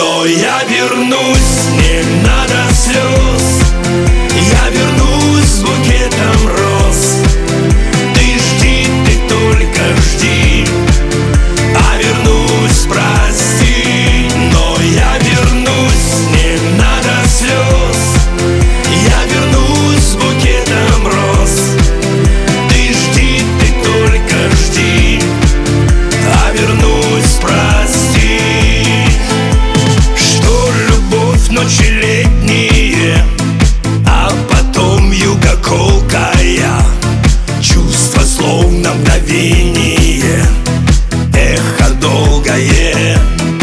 Но я вернусь, не надо слез. Я вернусь с букетом роз. Ты жди, ты только жди. А вернусь, прости. Но я вернусь, не надо слез. Я вернусь с букетом роз. Ты жди, ты только жди. А вернусь, прости. Что любовь ночи летние, а потом юга колкая. Чувство словно мгновение, эхо долгое.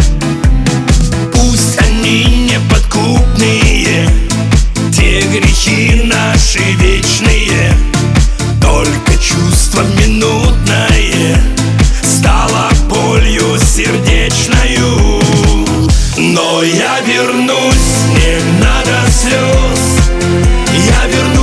Пусть они неподкупные, те грехи наши вечные. Только чувство минутное стало болью сердечною. Но я вернусь, не надо слез. Я вернусь